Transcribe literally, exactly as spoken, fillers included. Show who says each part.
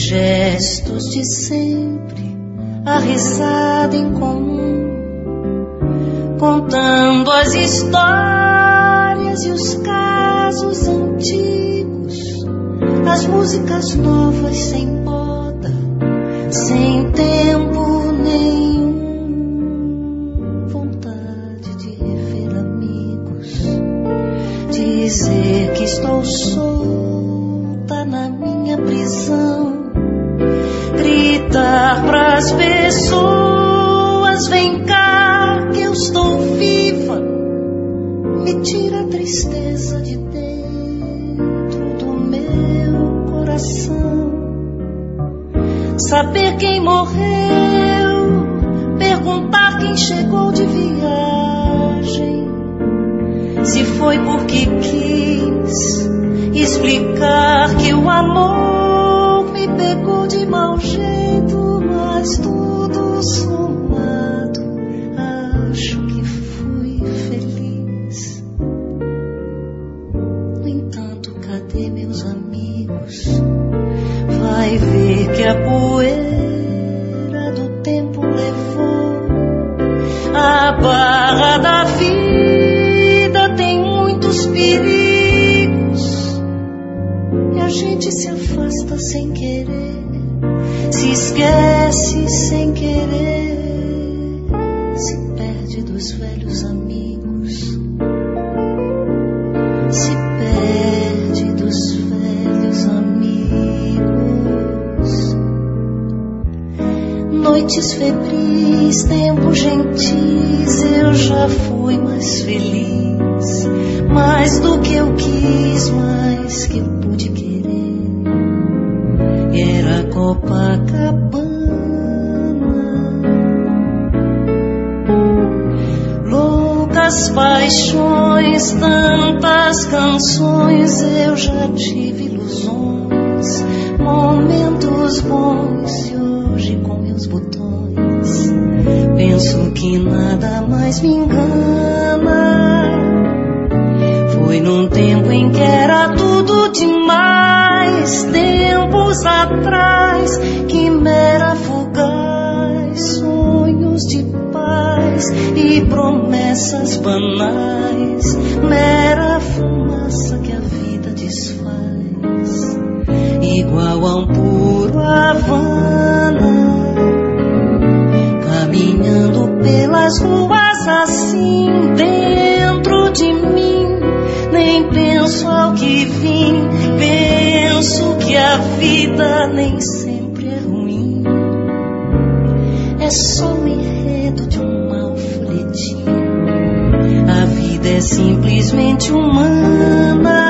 Speaker 1: gestos de sempre, a risada em comum, contando as histórias e os casos antigos, as músicas novas sem moda, sem tempo nenhum, vontade de rever amigos, dizer que estou solta na minha prisão, gritar pras pessoas, vem cá que eu estou viva, me tira a tristeza de dentro do meu coração. Saber quem morreu, perguntar quem chegou de viagem, se foi porque quis explicar que o amor me pegou de mau jeito, mas tudo somado, acho que fui feliz. No entanto, cadê meus amigos? Vai ver que a poeira do tempo levou a barra da vida, tem muitos perigos e a gente se afasta sem querer, se esquece sem querer, se perde dos velhos amigos, se perde dos velhos amigos. Noites febris, tempos gentis, eu já fui mais feliz, mais do que eu quis, mais que eu pude querer. Era Copacabana, loucas paixões, tantas canções, eu já tive ilusões, momentos bons, e hoje com meus botões penso que nada mais me engana. Foi num tempo em que era tudo demais, tempos atrás, quimera fugaz, sonhos de paz e promessas banais, mera fumaça que a vida desfaz, igual a um puro Havana, caminhando pelas ruas assim, dentro de mim, nem penso ao que vim, penso que a vida nem sempre é ruim, é só um enredo de um mau folhetim, a vida é simplesmente humana,